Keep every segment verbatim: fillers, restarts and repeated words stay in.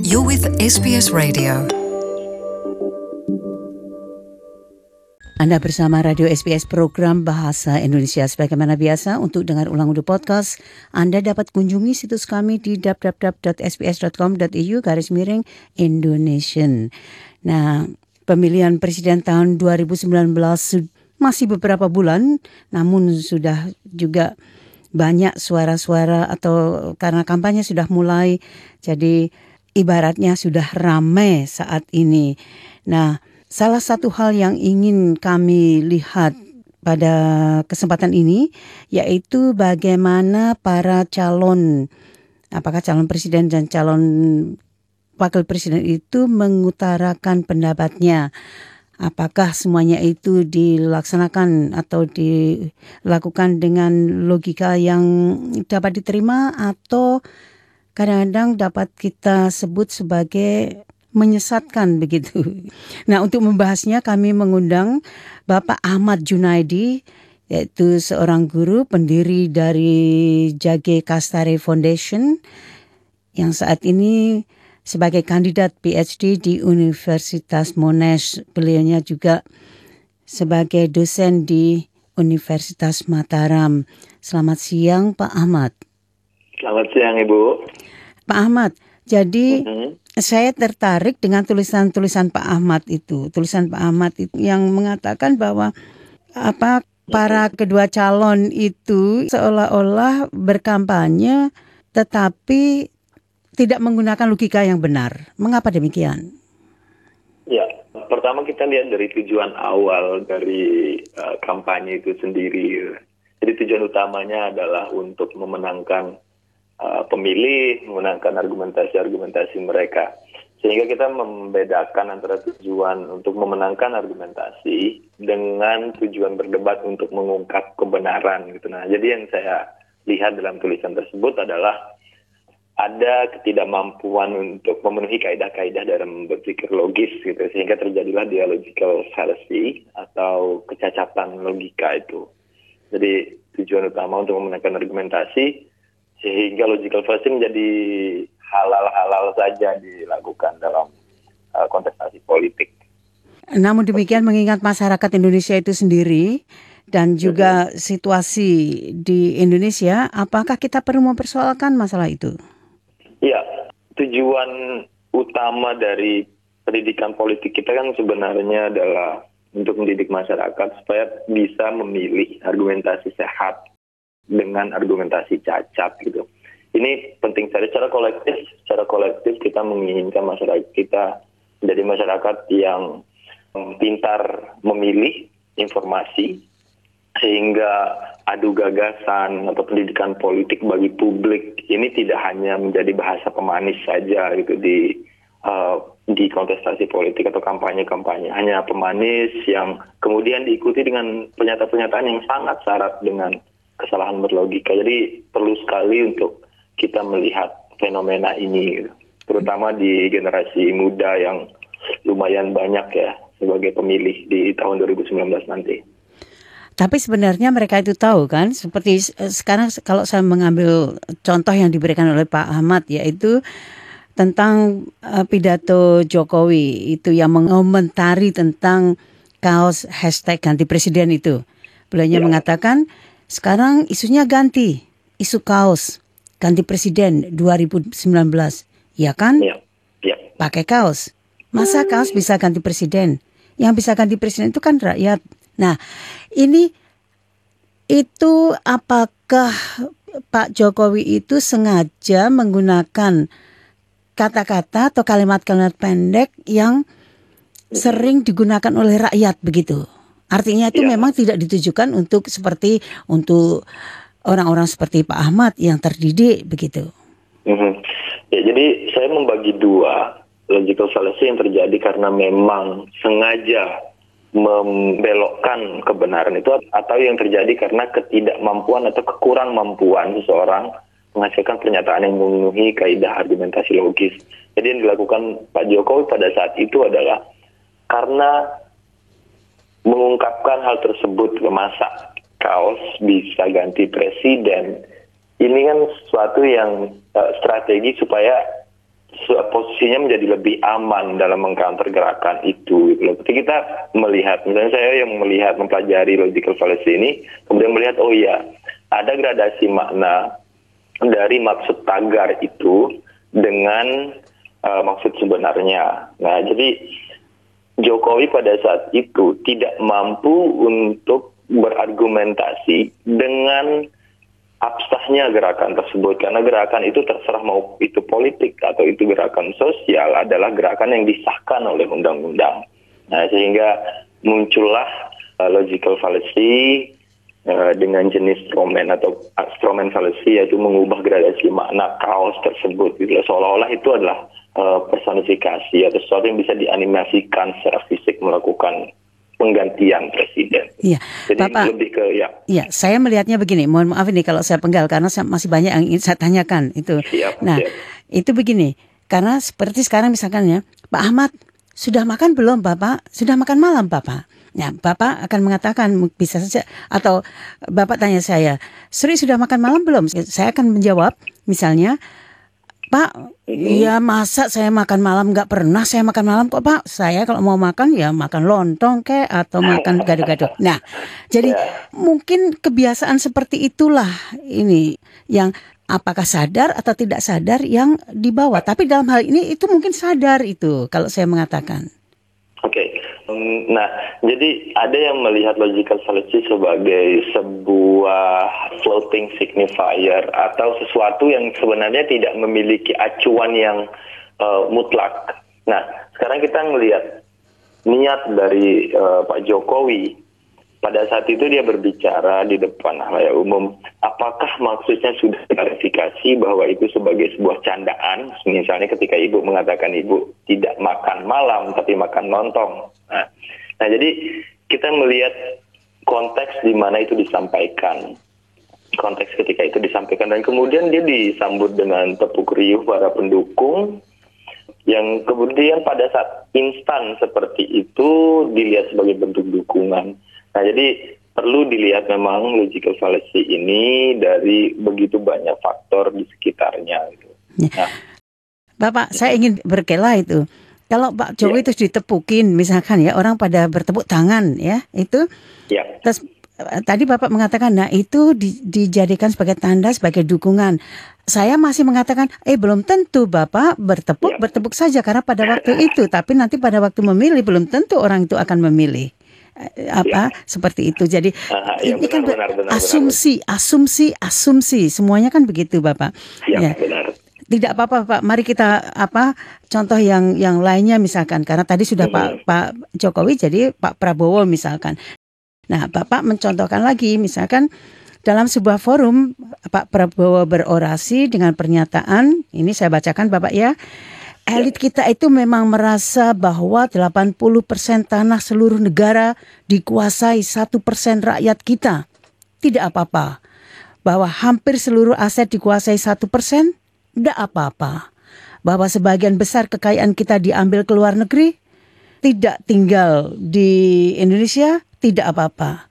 You're with S B S Radio. Anda bersama Radio S B S Program Bahasa Indonesia. Sebagaimana biasa, untuk dengar ulang audio podcast, Anda dapat kunjungi situs kami di w w w dot s b s dot com dot a u garis miring Indonesian. Nah, pemilihan presiden tahun dua ribu sembilan belas masih beberapa bulan, namun sudah juga banyak suara-suara atau karena kampanye sudah mulai, jadi ibaratnya sudah ramai saat ini. Nah, salah satu hal yang ingin kami lihat pada kesempatan ini yaitu bagaimana para calon, apakah calon presiden dan calon wakil presiden itu mengutarakan pendapatnya. Apakah semuanya itu dilaksanakan atau dilakukan dengan logika yang dapat diterima atau kadang-kadang dapat kita sebut sebagai menyesatkan begitu. Nah, untuk membahasnya kami mengundang Bapak Ahmad Junaidi, yaitu seorang guru pendiri dari Jage Kastari Foundation yang saat ini sebagai kandidat P H D di Universitas Monash. Beliaunya juga sebagai dosen di Universitas Mataram. Selamat siang, Pak Ahmad. Selamat siang, Ibu. Pak Ahmad, jadi mm-hmm. saya tertarik dengan tulisan-tulisan Pak Ahmad itu. Tulisan Pak Ahmad itu yang mengatakan bahwa apa para kedua calon itu seolah-olah berkampanye tetapi tidak menggunakan logika yang benar. Mengapa demikian? Ya, pertama kita lihat dari tujuan awal dari uh, kampanye itu sendiri. Jadi tujuan utamanya adalah untuk memenangkan uh, pemilih, memenangkan argumentasi-argumentasi mereka. Sehingga kita membedakan antara tujuan untuk memenangkan argumentasi dengan tujuan berdebat untuk mengungkap kebenaran gitu. Nah, jadi yang saya lihat dalam tulisan tersebut adalah ada ketidakmampuan untuk memenuhi kaidah-kaidah dalam berpikir logis gitu, sehingga terjadilah dialogical fallacy atau kecacatan logika itu. Jadi tujuan utama untuk memenangkan argumentasi sehingga logical fallacy menjadi halal-halal saja dilakukan dalam uh, kontestasi politik. Namun demikian, mengingat masyarakat Indonesia itu sendiri dan juga hmm. situasi di Indonesia, apakah kita perlu mempersoalkan masalah itu? Ya, tujuan utama dari pendidikan politik kita kan sebenarnya adalah untuk mendidik masyarakat supaya bisa memilih argumentasi sehat dengan argumentasi cacat gitu. Ini penting sekali secara kolektif, secara kolektif kita menginginkan masyarakat kita menjadi masyarakat yang pintar memilih informasi sehingga adu gagasan atau pendidikan politik bagi publik ini tidak hanya menjadi bahasa pemanis saja gitu di uh, di kontestasi politik atau kampanye-kampanye, hanya pemanis yang kemudian diikuti dengan pernyataan-pernyataan yang sangat syarat dengan kesalahan berlogika. Jadi perlu sekali untuk kita melihat fenomena ini gitu, terutama di generasi muda yang lumayan banyak ya sebagai pemilih di tahun dua ribu sembilan belas nanti. Tapi sebenarnya mereka itu tahu kan, seperti sekarang kalau saya mengambil contoh yang diberikan oleh Pak Ahmad, yaitu tentang uh, pidato Jokowi itu yang mengomentari tentang kaos hashtag ganti presiden itu. Beliau ya. mengatakan sekarang isunya ganti, isu kaos ganti presiden dua ribu sembilan belas, ya kan? Ya. Ya. Pakai kaos. Masa kaos bisa ganti presiden? Yang bisa ganti presiden itu kan rakyat. Nah, ini itu apakah Pak Jokowi itu sengaja menggunakan kata-kata atau kalimat-kalimat pendek yang sering digunakan oleh rakyat begitu? Artinya itu ya. memang tidak ditujukan untuk seperti untuk orang-orang seperti Pak Ahmad yang terdidik begitu. Mm-hmm. Ya, jadi saya membagi dua logical fallacy yang terjadi karena memang sengaja membelokkan kebenaran itu, atau yang terjadi karena ketidakmampuan atau kekurang mampuan seseorang menghasilkan pernyataan yang memenuhi kaidah argumentasi logis. Jadi yang dilakukan Pak Jokowi pada saat itu adalah karena mengungkapkan hal tersebut, masa kaos bisa ganti presiden, ini kan sesuatu yang uh, strategi supaya posisinya menjadi lebih aman dalam mengcounter gerakan itu. Gitu loh. Ketika kita melihat, misalnya saya yang melihat, mempelajari logical fallacy ini, kemudian melihat, oh iya, ada gradasi makna dari maksud tagar itu dengan uh, maksud sebenarnya. Nah, jadi Jokowi pada saat itu tidak mampu untuk berargumentasi dengan absahnya gerakan tersebut, karena gerakan itu terserah mau itu politik atau itu gerakan sosial adalah gerakan yang disahkan oleh undang-undang. Nah, sehingga muncullah uh, logical fallacy uh, dengan jenis strawman atau uh, strawman fallacy, yaitu mengubah gradasi makna kaos tersebut gitu. Seolah-olah itu adalah uh, personifikasi atau sesuatu yang bisa dianimasikan secara fisik melakukan penggantian presiden. Iya, Jadi Bapak, lebih ke ya. Iya, saya melihatnya begini. Mohon maaf ini kalau saya penggal karena saya masih banyak yang ingin saya tanyakan itu. Siap, Nah, siap. itu begini. Karena seperti sekarang misalkan ya, Pak Ahmad sudah makan belum, Bapak? Sudah makan malam, Bapak? Ya, Bapak akan mengatakan bisa saja, atau Bapak tanya saya, Sri sudah makan malam belum? Saya akan menjawab, misalnya, Pak, ya masa saya makan malam, nggak pernah saya makan malam kok Pak. Saya kalau mau makan ya makan lontong kek atau makan gado-gado. Nah, jadi mungkin kebiasaan seperti itulah ini yang apakah sadar atau tidak sadar yang dibawa. Tapi dalam hal ini itu mungkin sadar itu kalau saya mengatakan. Oke, okay. Nah, jadi ada yang melihat logical fallacy sebagai sebuah floating signifier atau sesuatu yang sebenarnya tidak memiliki acuan yang uh, mutlak. Nah, sekarang kita melihat niat dari uh, Pak Jokowi. Pada saat itu dia berbicara di depan halayak umum, apakah maksudnya sudah klarifikasi bahwa itu sebagai sebuah candaan, misalnya ketika ibu mengatakan ibu tidak makan malam tapi makan lontong. Nah, nah jadi kita melihat konteks di mana itu disampaikan, konteks ketika itu disampaikan, dan kemudian dia disambut dengan tepuk riuh para pendukung, yang kemudian pada saat instan seperti itu dilihat sebagai bentuk dukungan. Nah, jadi perlu dilihat memang logical fallacy ini dari begitu banyak faktor di sekitarnya. Gitu. Nah, Bapak, saya ingin berkela itu. Kalau Pak Jokowi ya. Terus ditepukin, misalkan ya orang pada bertepuk tangan, ya itu. Ya. Terus tadi Bapak mengatakan, nah itu di, dijadikan sebagai tanda, sebagai dukungan. Saya masih mengatakan, eh belum tentu Bapak bertepuk, ya. bertepuk saja karena pada waktu itu. Tapi nanti pada waktu memilih belum tentu orang itu akan memilih. Apa ya. Seperti itu. Jadi uh, ya, ini benar, kan benar, benar, asumsi, benar. asumsi, asumsi, semuanya kan begitu, Bapak. Ya, ya. Benar. Tidak apa-apa, Pak. Mari kita apa contoh yang yang lainnya misalkan, karena tadi sudah mm-hmm. Pak Pak Jokowi, jadi Pak Prabowo misalkan. Nah, Bapak mencontohkan lagi, misalkan dalam sebuah forum Pak Prabowo berorasi dengan pernyataan, ini saya bacakan Bapak ya. Elit kita itu memang merasa bahwa delapan puluh persen tanah seluruh negara dikuasai satu persen rakyat kita. Tidak apa-apa. Bahwa hampir seluruh aset dikuasai satu persen, tidak apa-apa. Bahwa sebagian besar kekayaan kita diambil ke luar negeri, tidak tinggal di Indonesia, tidak apa-apa.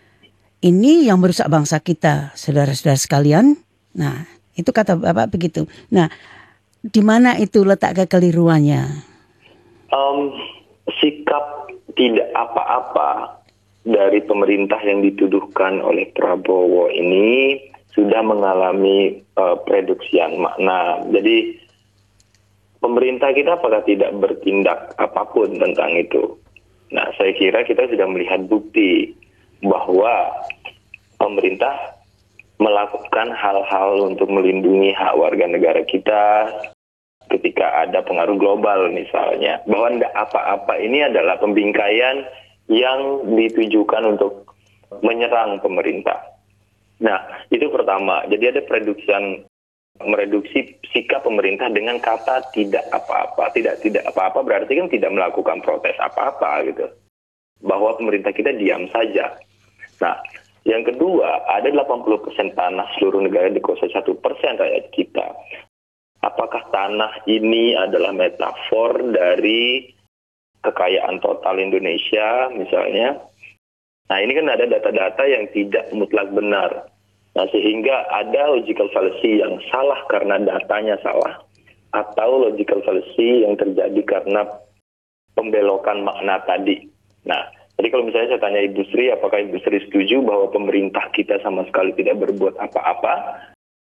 Ini yang merusak bangsa kita, saudara-saudara sekalian. Nah, itu kata Bapak begitu. Nah, di mana itu letak kekeliruannya? Um, sikap tidak apa-apa dari pemerintah yang dituduhkan oleh Prabowo ini sudah mengalami uh, reduksian makna. Jadi pemerintah kita apakah tidak bertindak apapun tentang itu? Nah, saya kira kita sudah melihat bukti bahwa pemerintah melakukan hal-hal untuk melindungi hak warga negara kita ketika ada pengaruh global misalnya. Bahwa tidak apa-apa ini adalah pembingkaian yang ditujukan untuk menyerang pemerintah. Nah, itu pertama. Jadi ada pereduksian, mereduksi sikap pemerintah dengan kata tidak apa-apa. Tidak tidak apa-apa berarti kan tidak melakukan protes apa-apa gitu. Bahwa pemerintah kita diam saja. Nah, yang kedua, ada delapan puluh persen tanah seluruh negara dikuasai satu persen rakyat kita. Apakah tanah ini adalah metafor dari kekayaan total Indonesia misalnya? Nah, ini kan ada data-data yang tidak mutlak benar. Nah, sehingga ada logical fallacy yang salah karena datanya salah. atau logical fallacy yang terjadi karena pembelokan makna tadi. Nah, jadi kalau misalnya saya tanya Ibu Sri, apakah Ibu Sri setuju bahwa pemerintah kita sama sekali tidak berbuat apa-apa?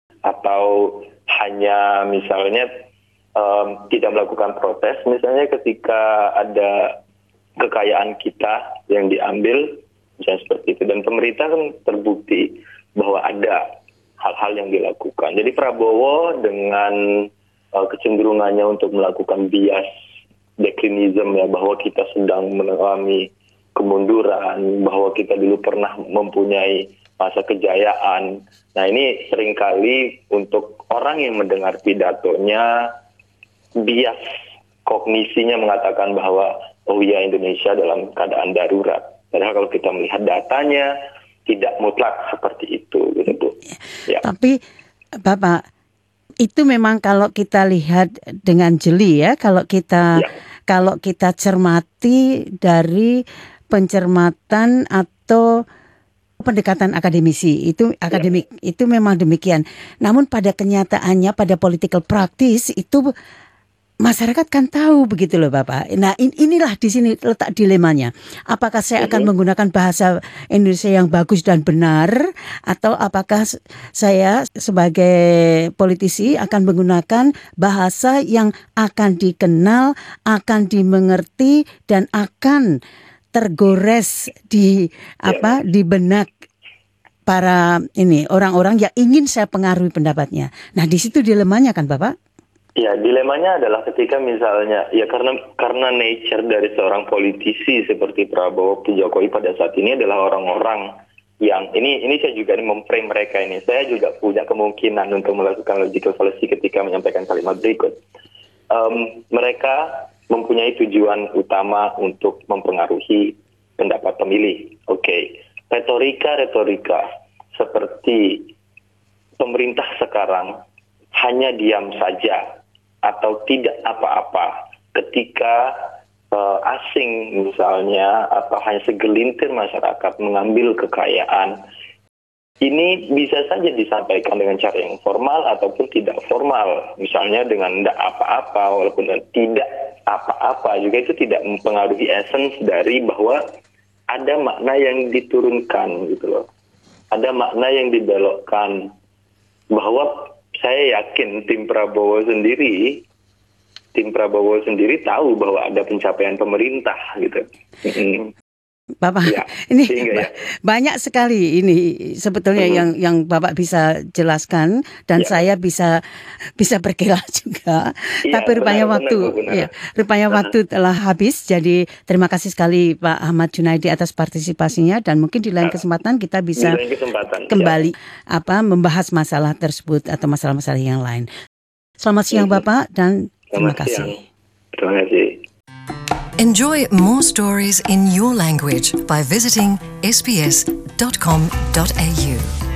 Atau hanya misalnya um, tidak melakukan protes, misalnya ketika ada kekayaan kita yang diambil, misalnya seperti itu. Dan pemerintah kan terbukti bahwa ada hal-hal yang dilakukan. Jadi Prabowo dengan uh, kecenderungannya untuk melakukan bias deklinisme, ya, bahwa kita sedang mengalami kemunduran, bahwa kita dulu pernah mempunyai masa kejayaan. Nah, ini seringkali untuk orang yang mendengar pidatonya, bias kognisinya mengatakan bahwa oh ya, Indonesia dalam keadaan darurat. Padahal kalau kita melihat datanya tidak mutlak seperti itu, gitu Bu. Ya. Tapi Bapak, itu memang kalau kita lihat dengan jeli ya, kalau kita ya. kalau kita cermati dari pencermatan atau pendekatan akademisi, itu akademik ya. Itu memang demikian. Namun pada kenyataannya, pada political practice itu masyarakat kan tahu begitu loh Bapak. Nah in, inilah di sini letak dilemanya. Apakah saya akan menggunakan bahasa Indonesia yang bagus dan benar, atau apakah saya sebagai politisi akan menggunakan bahasa yang akan dikenal, akan dimengerti, dan akan tergores di apa di benak para ini orang-orang yang ingin saya pengaruhi pendapatnya. Nah di situ dilemanya kan Bapak? Ya, dilemanya adalah ketika misalnya, ya karena karena nature dari seorang politisi seperti Prabowo Jokowi pada saat ini adalah orang-orang yang, ini ini saya juga memframe mereka ini, saya juga punya kemungkinan untuk melakukan logical fallacy ketika menyampaikan kalimat berikut. Um, mereka mempunyai tujuan utama untuk mempengaruhi pendapat pemilih. Oke, okay. Retorika-retorika seperti pemerintah sekarang hanya diam saja atau tidak apa-apa ketika uh, asing misalnya, atau hanya segelintir masyarakat mengambil kekayaan, ini bisa saja disampaikan dengan cara yang formal ataupun tidak formal. Misalnya dengan tidak apa-apa, walaupun tidak apa-apa juga itu tidak mempengaruhi essence dari bahwa ada makna yang diturunkan gitu loh. Ada makna yang dibelokkan, bahwa saya yakin tim Prabowo sendiri, tim Prabowo sendiri tahu bahwa ada pencapaian pemerintah gitu. Bapak, ya, ini ya. banyak sekali ini sebetulnya uh-huh. yang yang Bapak bisa jelaskan dan ya. saya bisa bisa berkilah juga. Ya, Tapi rupanya benar, waktu, benar, benar. ya, rupanya uh-huh. waktu telah habis. Jadi terima kasih sekali Pak Ahmad Junaidi atas partisipasinya, dan mungkin di lain kesempatan kita bisa kembali ya. apa membahas masalah tersebut atau masalah-masalah yang lain. Selamat siang uh-huh. Bapak, dan terima Selamat kasih. Siang. Terima kasih. Enjoy more stories in your language by visiting s b s dot com dot a u.